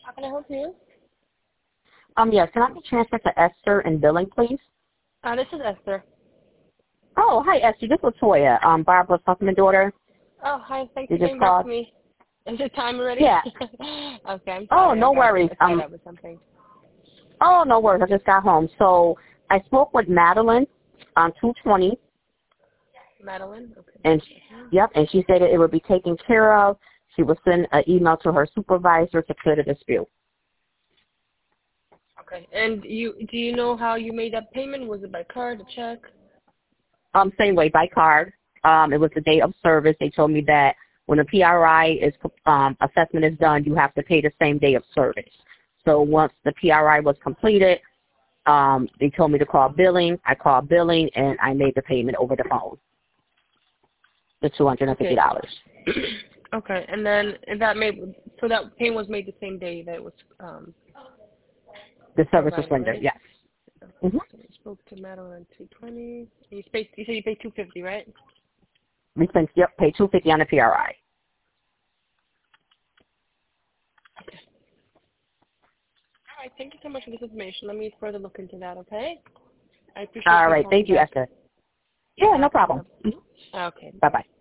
How can I help you? Yes, can I be transferred to Esther in billing, please? This is Esther. Oh, hi, Esther. This is Toya, Barbara's Huffman daughter. Oh, hi. Thanks You for just getting back called? to me. Is it time already? Yeah. Okay, I'm Oh, sorry. no worries. I tied up with something. Oh, no worries. I just got home. So I spoke with Madeline on 220, Madeline? Okay. and and she said that it would be taken care of. She would send an email to her supervisor to clear the dispute. Okay. And do you know how you made that payment? Was it by card, a check? Same way, by card. It was the day of service. They told me that when a PRI assessment is done, you have to pay the same day of service. So once the PRI was completed, they told me to call billing. I called billing, and I made the payment over the phone, the $250. Okay. And then that payment was made the same day that it was The service was provided, rendered, right? yes. Okay. So you spoke to Madeline at 220. You said you paid $250, right? We spent, pay $250 on the PRI. All right. Thank you so much for this information. Let me further look into that, okay? I appreciate All you right. calling Thank you, back. Esther. Yeah, no problem. Okay. Bye-bye.